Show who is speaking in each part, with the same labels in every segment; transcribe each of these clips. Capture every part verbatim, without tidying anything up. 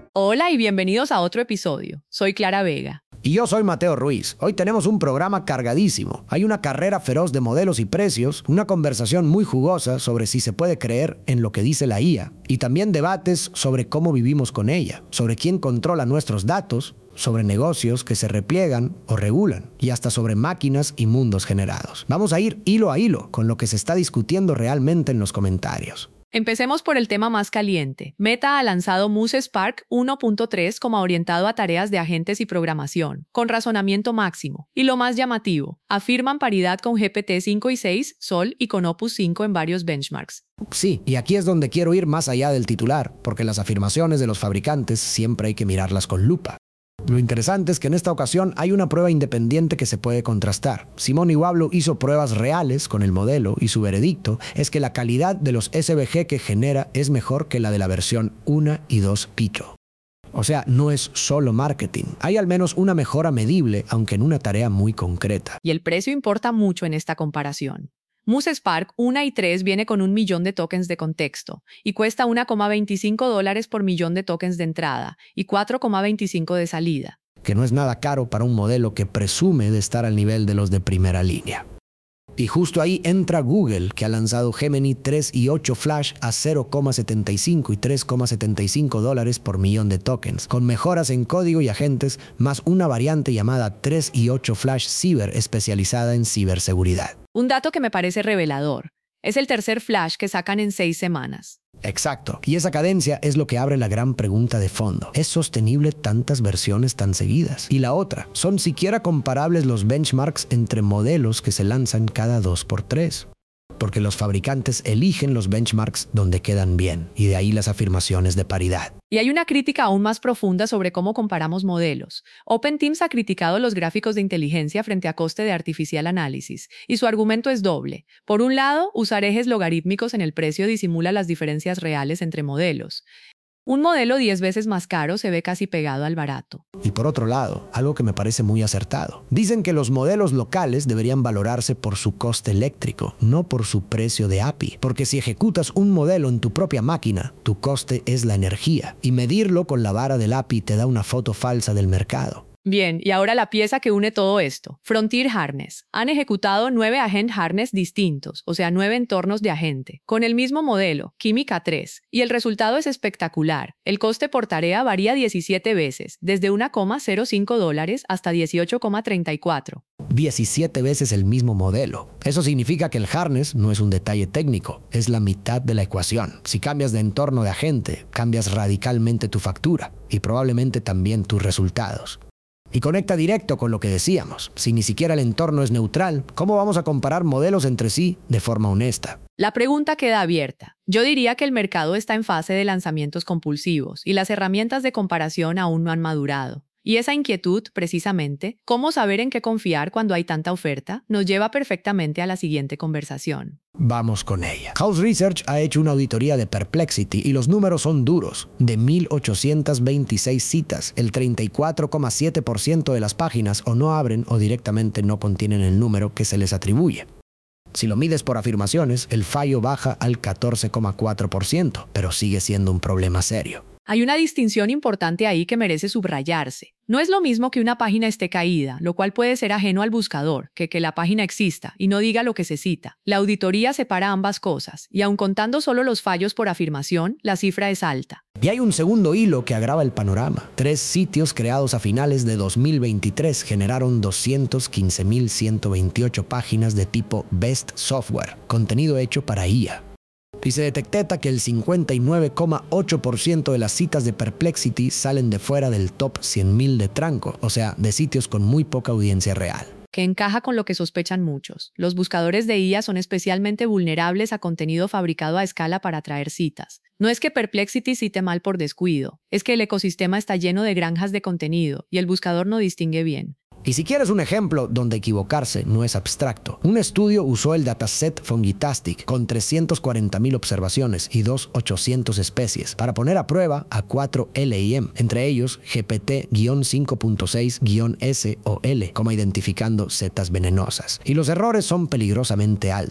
Speaker 1: Hola y bienvenidos a otro episodio. Soy Clara Vega.
Speaker 2: Y yo soy Mateo Ruiz. Hoy tenemos un programa cargadísimo. Hay una carrera feroz de modelos y precios, una conversación muy jugosa sobre si se puede creer en lo que dice la I A, y también debates sobre cómo vivimos con ella, sobre quién controla nuestros datos, sobre negocios que se repliegan o regulan, y hasta sobre máquinas y mundos generados. Vamos a ir hilo a hilo con lo que se está discutiendo realmente en los comentarios.
Speaker 1: Empecemos por el tema más caliente. Meta ha lanzado Muse Spark uno punto tres como orientado a tareas de agentes y programación, con razonamiento máximo. Y lo más llamativo, afirman paridad con G P T cinco y seis, Sol y con Opus cinco en varios benchmarks.
Speaker 2: Sí, y aquí es donde quiero ir más allá del titular, porque las afirmaciones de los fabricantes siempre hay que mirarlas con lupa. Lo interesante es que en esta ocasión hay una prueba independiente que se puede contrastar. Simón Iwablo hizo pruebas reales con el modelo y su veredicto es que la calidad de los S V G que genera es mejor que la de la versión uno y dos Pico. O sea, no es solo marketing. Hay al menos una mejora medible, aunque en una tarea muy concreta.
Speaker 1: Y el precio importa mucho en esta comparación. Muse Spark uno y tres viene con un millón de tokens de contexto y cuesta uno coma veinticinco dólares por millón de tokens de entrada y cuatro coma veinticinco de salida.
Speaker 2: Que no es nada caro para un modelo que presume de estar al nivel de los de primera línea. Y justo ahí entra Google, que ha lanzado Gemini tres y ocho Flash a cero coma setenta y cinco y tres coma setenta y cinco dólares por millón de tokens, con mejoras en código y agentes, más una variante llamada tres y ocho Flash Cyber especializada en ciberseguridad.
Speaker 1: Un dato que me parece revelador. Es el tercer Flash que sacan en seis semanas.
Speaker 2: Exacto. Y esa cadencia es lo que abre la gran pregunta de fondo. ¿Es sostenible tantas versiones tan seguidas? Y la otra, ¿son siquiera comparables los benchmarks entre modelos que se lanzan cada dos por tres? Porque los fabricantes eligen los benchmarks donde quedan bien, y de ahí las afirmaciones de paridad.
Speaker 1: Y hay una crítica aún más profunda sobre cómo comparamos modelos. OpenTeams ha criticado los gráficos de inteligencia frente a coste de artificial análisis, y su argumento es doble. Por un lado, usar ejes logarítmicos en el precio disimula las diferencias reales entre modelos. Un modelo diez veces más caro se ve casi pegado al barato.
Speaker 2: Y por otro lado, algo que me parece muy acertado. Dicen que los modelos locales deberían valorarse por su coste eléctrico, no por su precio de A P I. Porque si ejecutas un modelo en tu propia máquina, tu coste es la energía. Y medirlo con la vara del A P I te da una foto falsa del mercado.
Speaker 1: Bien, y ahora la pieza que une todo esto. Frontier Harness. Han ejecutado nueve Agent Harness distintos, o sea, nueve entornos de agente, con el mismo modelo, Química tres, y el resultado es espectacular. El coste por tarea varía diecisiete veces, desde uno coma cero cinco dólares hasta dieciocho coma treinta y cuatro.
Speaker 2: diecisiete veces el mismo modelo. Eso significa que el harness no es un detalle técnico, es la mitad de la ecuación. Si cambias de entorno de agente, cambias radicalmente tu factura y probablemente también tus resultados. Y conecta directo con lo que decíamos. Si ni siquiera el entorno es neutral, ¿cómo vamos a comparar modelos entre sí de forma honesta?
Speaker 1: La pregunta queda abierta. Yo diría que el mercado está en fase de lanzamientos compulsivos y las herramientas de comparación aún no han madurado. Y esa inquietud, precisamente, cómo saber en qué confiar cuando hay tanta oferta, nos lleva perfectamente a la siguiente conversación.
Speaker 2: Vamos con ella. House Research ha hecho una auditoría de Perplexity y los números son duros. De mil ochocientas veintiséis citas, el treinta y cuatro coma siete por ciento de las páginas o no abren o directamente no contienen el número que se les atribuye. Si lo mides por afirmaciones, el fallo baja al catorce coma cuatro por ciento, pero sigue siendo un problema serio.
Speaker 1: Hay una distinción importante ahí que merece subrayarse. No es lo mismo que una página esté caída, lo cual puede ser ajeno al buscador, que que la página exista y no diga lo que se cita. La auditoría separa ambas cosas, y aun contando solo los fallos por afirmación, la cifra es alta.
Speaker 2: Y hay un segundo hilo que agrava el panorama. Tres sitios creados a finales de dos mil veintitrés generaron doscientos quince mil ciento veintiocho páginas de tipo Best Software, contenido hecho para I A. Y se detecta que el cincuenta y nueve coma ocho por ciento de las citas de Perplexity salen de fuera del top cien mil de Tranco, o sea, de sitios con muy poca audiencia real.
Speaker 1: Que encaja con lo que sospechan muchos. Los buscadores de I A son especialmente vulnerables a contenido fabricado a escala para atraer citas. No es que Perplexity cite mal por descuido, es que el ecosistema está lleno de granjas de contenido y el buscador no distingue bien.
Speaker 2: Y si quieres un ejemplo donde equivocarse no es abstracto, un estudio usó el dataset Fungitastic con trescientas cuarenta mil observaciones y dos mil ochocientas especies para poner a prueba a cuatro L I M, entre ellos G P T cinco punto seis S o L, como identificando setas venenosas. Y los errores son peligrosamente altos.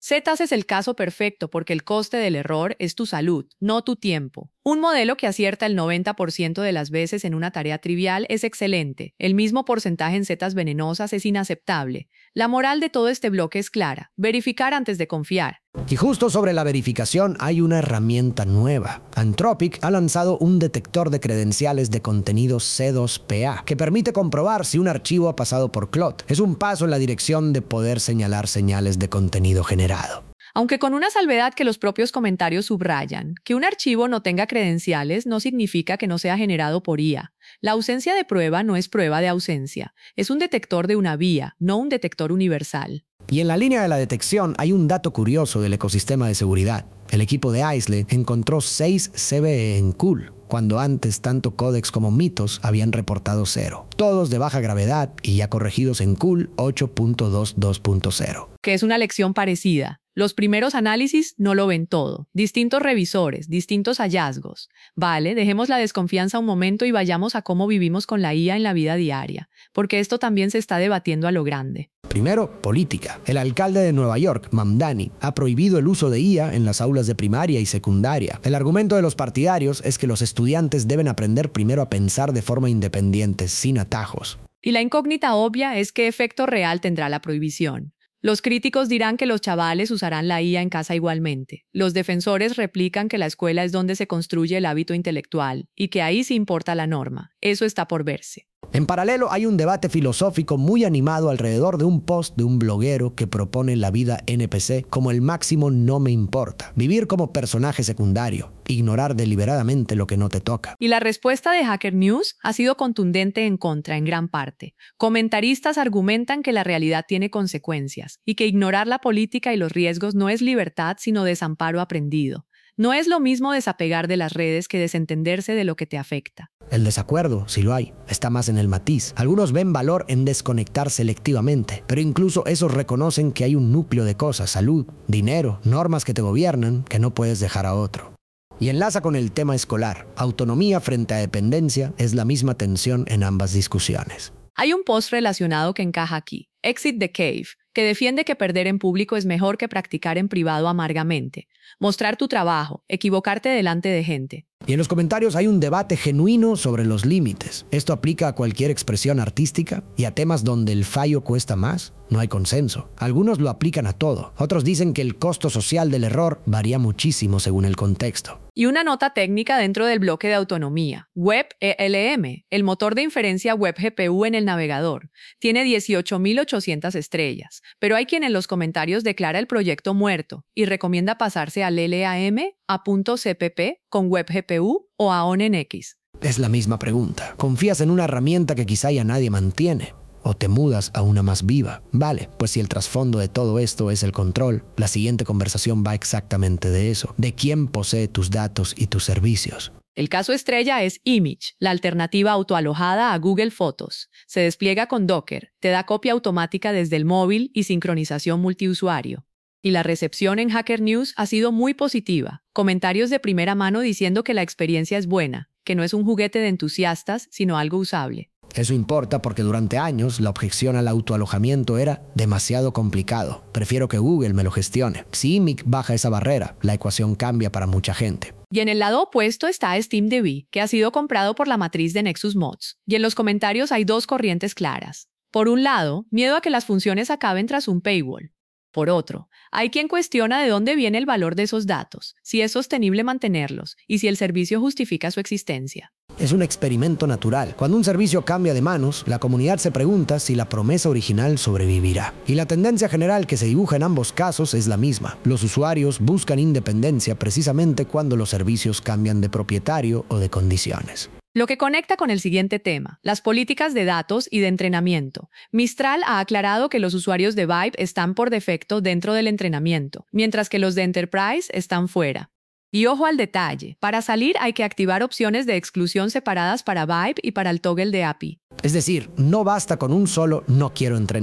Speaker 1: Zetas es el caso perfecto porque el coste del error es tu salud, no tu tiempo. Un modelo que acierta el noventa por ciento de las veces en una tarea trivial es excelente. El mismo porcentaje en zetas venenosas es inaceptable. La moral de todo este bloque es clara: verificar antes de confiar.
Speaker 2: Y justo sobre la verificación hay una herramienta nueva. Anthropic ha lanzado un detector de credenciales de contenido C dos P A que permite comprobar si un archivo ha pasado por Claude. Es un paso en la dirección de poder señalar señales de contenido generado.
Speaker 1: Aunque con una salvedad que los propios comentarios subrayan, que un archivo no tenga credenciales no significa que no sea generado por I A. La ausencia de prueba no es prueba de ausencia. Es un detector de una vía, no un detector universal.
Speaker 2: Y en la línea de la detección hay un dato curioso del ecosistema de seguridad. El equipo de Aisle encontró seis C V E en Cool, cuando antes tanto Codex como Mythos habían reportado cero. Todos de baja gravedad y ya corregidos en Cool ocho punto veintidós punto cero.
Speaker 1: Que es una lección parecida. Los primeros análisis no lo ven todo. Distintos revisores, distintos hallazgos. Vale, dejemos la desconfianza un momento y vayamos a cómo vivimos con la I A en la vida diaria, porque esto también se está debatiendo a lo grande.
Speaker 2: Primero, política. El alcalde de Nueva York, Mamdani, ha prohibido el uso de I A en las aulas de primaria y secundaria. El argumento de los partidarios es que los estudiantes deben aprender primero a pensar de forma independiente, sin atajos.
Speaker 1: Y la incógnita obvia es qué efecto real tendrá la prohibición. Los críticos dirán que los chavales usarán la I A en casa igualmente. Los defensores replican que la escuela es donde se construye el hábito intelectual y que ahí sí importa la norma. Eso está por verse.
Speaker 2: En paralelo, hay un debate filosófico muy animado alrededor de un post de un bloguero que propone la vida N P C como el máximo no me importa. Vivir como personaje secundario, ignorar deliberadamente lo que no te toca.
Speaker 1: Y la respuesta de Hacker News ha sido contundente en contra en gran parte. Comentaristas argumentan que la realidad tiene consecuencias y que ignorar la política y los riesgos no es libertad sino desamparo aprendido. No es lo mismo desapegar de las redes que desentenderse de lo que te afecta.
Speaker 2: El desacuerdo, si lo hay, está más en el matiz. Algunos ven valor en desconectar selectivamente, pero incluso esos reconocen que hay un núcleo de cosas, salud, dinero, normas que te gobiernan, que no puedes dejar a otro. Y enlaza con el tema escolar. Autonomía frente a dependencia es la misma tensión en ambas discusiones.
Speaker 1: Hay un post relacionado que encaja aquí, Exit the Cave, que defiende que perder en público es mejor que practicar en privado amargamente. Mostrar tu trabajo, equivocarte delante de gente.
Speaker 2: Y en los comentarios hay un debate genuino sobre los límites. ¿Esto aplica a cualquier expresión artística y a temas donde el fallo cuesta más? No hay consenso. Algunos lo aplican a todo. Otros dicen que el costo social del error varía muchísimo según el contexto.
Speaker 1: Y una nota técnica dentro del bloque de autonomía. WebELM, el motor de inferencia Web G P U en el navegador. Tiene dieciocho mil ochocientas estrellas, pero hay quien en los comentarios declara el proyecto muerto y recomienda pasarse al L A M, a .cpp, con Web G P U o a ONNX.
Speaker 2: Es la misma pregunta. ¿Confías en una herramienta que quizá ya nadie mantiene? ¿O te mudas a una más viva? Vale, pues si el trasfondo de todo esto es el control, la siguiente conversación va exactamente de eso, de quién posee tus datos y tus servicios.
Speaker 1: El caso estrella es Image, la alternativa autoalojada a Google Fotos. Se despliega con Docker, te da copia automática desde el móvil y sincronización multiusuario. Y la recepción en Hacker News ha sido muy positiva. Comentarios de primera mano diciendo que la experiencia es buena, que no es un juguete de entusiastas, sino algo usable.
Speaker 2: Eso importa porque durante años la objeción al autoalojamiento era demasiado complicado. Prefiero que Google me lo gestione. Si Image baja esa barrera, la ecuación cambia para mucha gente.
Speaker 1: Y en el lado opuesto está SteamDB, que ha sido comprado por la matriz de Nexus Mods. Y en los comentarios hay dos corrientes claras. Por un lado, miedo a que las funciones acaben tras un paywall. Por otro, hay quien cuestiona de dónde viene el valor de esos datos, si es sostenible mantenerlos y si el servicio justifica su existencia.
Speaker 2: Es un experimento natural. Cuando un servicio cambia de manos, la comunidad se pregunta si la promesa original sobrevivirá. Y la tendencia general que se dibuja en ambos casos es la misma. Los usuarios buscan independencia precisamente cuando los servicios cambian de propietario o de condiciones.
Speaker 1: Lo que conecta con el siguiente tema, las políticas de datos y de entrenamiento. Mistral ha aclarado que los usuarios de Vibe están por defecto dentro del entrenamiento, mientras que los de Enterprise están fuera. Y ojo al detalle, para salir hay que activar opciones de exclusión separadas para Vibe y para el toggle de A P I.
Speaker 2: Es decir, no basta con un solo no quiero entrenar.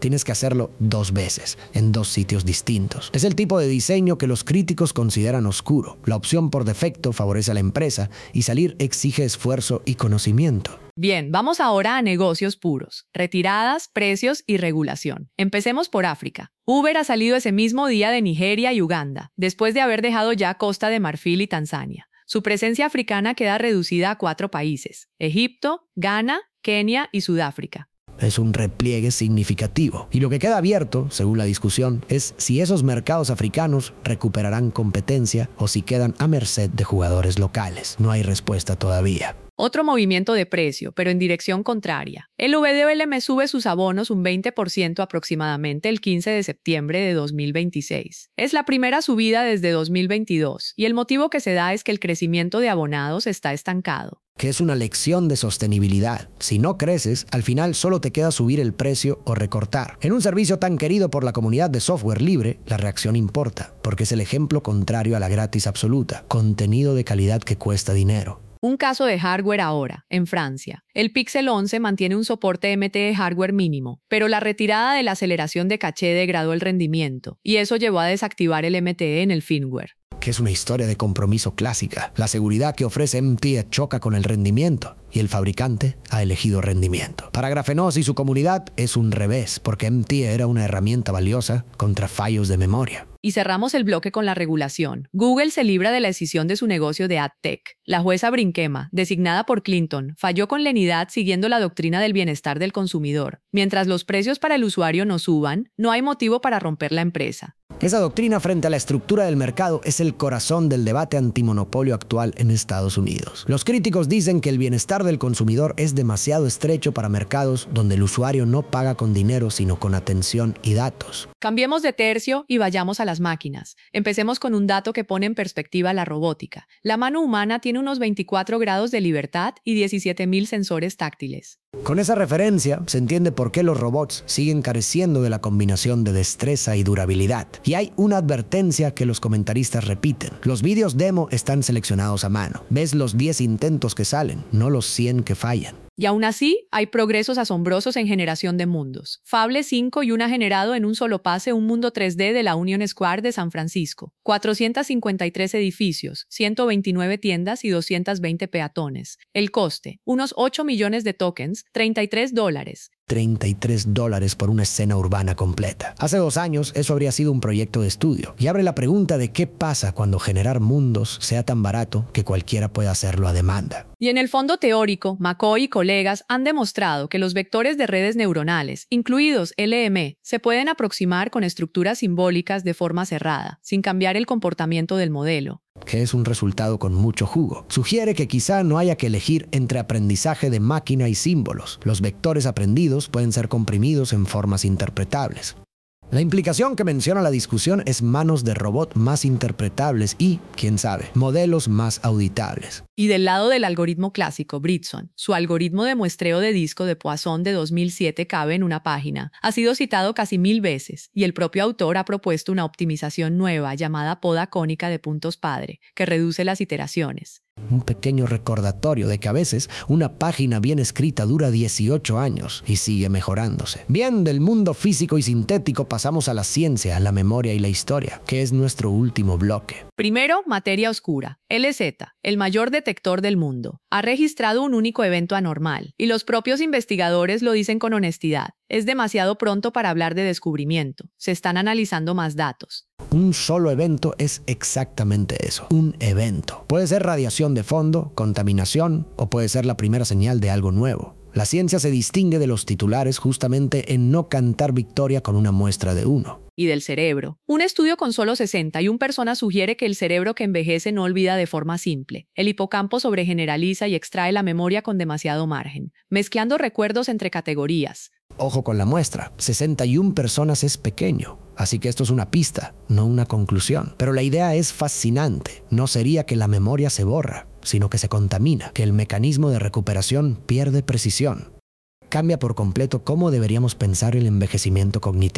Speaker 2: tienes que hacerlo dos veces, en dos sitios distintos. Es el tipo de diseño que los críticos consideran oscuro. La opción por defecto favorece a la empresa y salir exige esfuerzo y conocimiento.
Speaker 1: Bien, vamos ahora a negocios puros, retiradas, precios y regulación. Empecemos por África. Uber ha salido ese mismo día de Nigeria y Uganda, después de haber dejado ya Costa de Marfil y Tanzania. Su presencia africana queda reducida a cuatro países: Egipto, Ghana, Kenia y Sudáfrica.
Speaker 2: Es un repliegue significativo. Y lo que queda abierto, según la discusión, es si esos mercados africanos recuperarán competencia o si quedan a merced de jugadores locales. No hay respuesta todavía.
Speaker 1: Otro movimiento de precio, pero en dirección contraria. El W D M sube sus abonos un veinte por ciento aproximadamente el quince de septiembre de dos mil veintiséis. Es la primera subida desde dos mil veintidós y el motivo que se da es que el crecimiento de abonados está estancado.
Speaker 2: Que es una lección de sostenibilidad. Si no creces, al final solo te queda subir el precio o recortar. En un servicio tan querido por la comunidad de software libre, la reacción importa, porque es el ejemplo contrario a la gratis absoluta. Contenido de calidad que cuesta dinero.
Speaker 1: Un caso de hardware ahora, en Francia. El Pixel once mantiene un soporte M T E hardware mínimo, pero la retirada de la aceleración de caché degradó el rendimiento, y eso llevó a desactivar el M T E en el firmware.
Speaker 2: Que es una historia de compromiso clásica. La seguridad que ofrece M T E choca con el rendimiento, y el fabricante ha elegido rendimiento. Para Grafenos y su comunidad es un revés, porque M T E era una herramienta valiosa contra fallos de memoria.
Speaker 1: Y cerramos el bloque con la regulación. Google se libra de la decisión de su negocio de AdTech. La jueza Brinkema, designada por Clinton, falló con lenidad siguiendo la doctrina del bienestar del consumidor. Mientras los precios para el usuario no suban, no hay motivo para romper la empresa.
Speaker 2: Esa doctrina frente a la estructura del mercado es el corazón del debate antimonopolio actual en Estados Unidos. Los críticos dicen que el bienestar del consumidor es demasiado estrecho para mercados donde el usuario no paga con dinero sino con atención y datos.
Speaker 1: Cambiemos de tercio y vayamos a las máquinas. Empecemos con un dato que pone en perspectiva la robótica. La mano humana tiene unos veinticuatro grados de libertad y diecisiete mil sensores táctiles.
Speaker 2: Con esa referencia, se entiende por qué los robots siguen careciendo de la combinación de destreza y durabilidad. Y hay una advertencia que los comentaristas repiten. Los vídeos demo están seleccionados a mano. Ves los diez intentos que salen, no los cien que fallan.
Speaker 1: Y aún así, hay progresos asombrosos en generación de mundos. Fable cinco y uno ha generado en un solo pase un mundo tres D de la Union Square de San Francisco. cuatrocientos cincuenta y tres edificios, ciento veintinueve tiendas y doscientos veinte peatones. El coste, unos ocho millones de tokens, treinta y tres dólares.
Speaker 2: treinta y tres dólares por una escena urbana completa. Hace dos años eso habría sido un proyecto de estudio y abre la pregunta de qué pasa cuando generar mundos sea tan barato que cualquiera pueda hacerlo a demanda.
Speaker 1: Y en el fondo teórico, McCoy y colegas han demostrado que los vectores de redes neuronales, incluidos L M, se pueden aproximar con estructuras simbólicas de forma cerrada, sin cambiar el comportamiento del modelo.
Speaker 2: Que es un resultado con mucho jugo. Sugiere que quizá no haya que elegir entre aprendizaje de máquina y símbolos. Los vectores aprendidos pueden ser comprimidos en formas interpretables. La implicación que menciona la discusión es manos de robot más interpretables y, quién sabe, modelos más auditables.
Speaker 1: Y del lado del algoritmo clásico, Britson, su algoritmo de muestreo de disco de Poisson de dos mil siete cabe en una página. Ha sido citado casi mil veces y el propio autor ha propuesto una optimización nueva llamada poda cónica de puntos padre, que reduce las iteraciones.
Speaker 2: Un pequeño recordatorio de que a veces una página bien escrita dura dieciocho años y sigue mejorándose. Bien, del mundo físico y sintético pasamos a la ciencia, la memoria y la historia, que es nuestro último bloque.
Speaker 1: Primero, materia oscura. L Z, el mayor detector del mundo, ha registrado un único evento anormal, y los propios investigadores lo dicen con honestidad. Es demasiado pronto para hablar de descubrimiento. Se están analizando más datos.
Speaker 2: Un solo evento es exactamente eso, un evento. Puede ser radiación de fondo, contaminación, o puede ser la primera señal de algo nuevo. La ciencia se distingue de los titulares justamente en no cantar victoria con una muestra de uno.
Speaker 1: Y del cerebro. Un estudio con solo sesenta y una personas sugiere que el cerebro que envejece no olvida de forma simple. El hipocampo sobregeneraliza y extrae la memoria con demasiado margen, mezclando recuerdos entre categorías.
Speaker 2: Ojo con la muestra, sesenta y una personas es pequeño, así que esto es una pista, no una conclusión. Pero la idea es fascinante, no sería que la memoria se borra, sino que se contamina, que el mecanismo de recuperación pierde precisión. Cambia por completo cómo deberíamos pensar el envejecimiento cognitivo.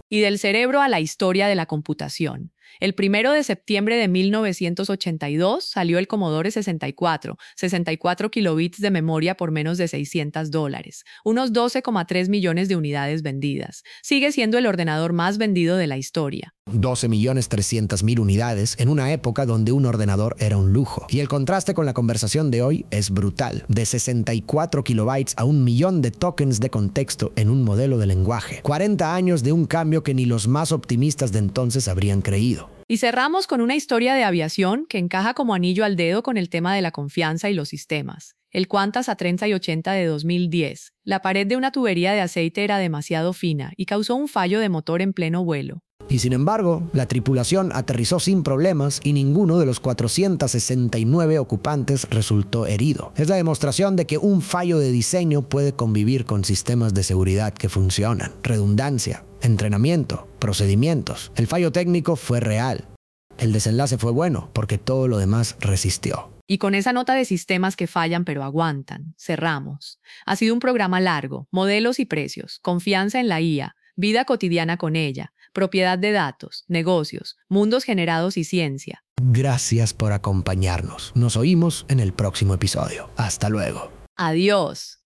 Speaker 1: Y del cerebro a la historia de la computación. El primero de septiembre de mil novecientos ochenta y dos salió el Commodore sesenta y cuatro, sesenta y cuatro kilobits de memoria por menos de seiscientos dólares, unos doce coma tres millones de unidades vendidas. Sigue siendo el ordenador más vendido de la historia.
Speaker 2: doce millones trescientas mil unidades en una época donde un ordenador era un lujo. Y el contraste con la conversación de hoy es brutal. De sesenta y cuatro kilobytes a un millón de tokens de contexto en un modelo de lenguaje. cuarenta años de un cambio que ni los más optimistas de entonces habrían creído.
Speaker 1: Y cerramos con una historia de aviación que encaja como anillo al dedo con el tema de la confianza y los sistemas. El Qantas A treinta y ochenta de dos mil diez. La pared de una tubería de aceite era demasiado fina y causó un fallo de motor en pleno vuelo.
Speaker 2: Y sin embargo, la tripulación aterrizó sin problemas y ninguno de los cuatrocientos sesenta y nueve ocupantes resultó herido. Es la demostración de que un fallo de diseño puede convivir con sistemas de seguridad que funcionan. Redundancia, entrenamiento, procedimientos. El fallo técnico fue real. El desenlace fue bueno porque todo lo demás resistió.
Speaker 1: Y con esa nota de sistemas que fallan pero aguantan, cerramos. Ha sido un programa largo, modelos y precios, confianza en la I A, vida cotidiana con ella, propiedad de datos, negocios, mundos generados y ciencia.
Speaker 2: Gracias por acompañarnos. Nos oímos en el próximo episodio. Hasta luego.
Speaker 1: Adiós.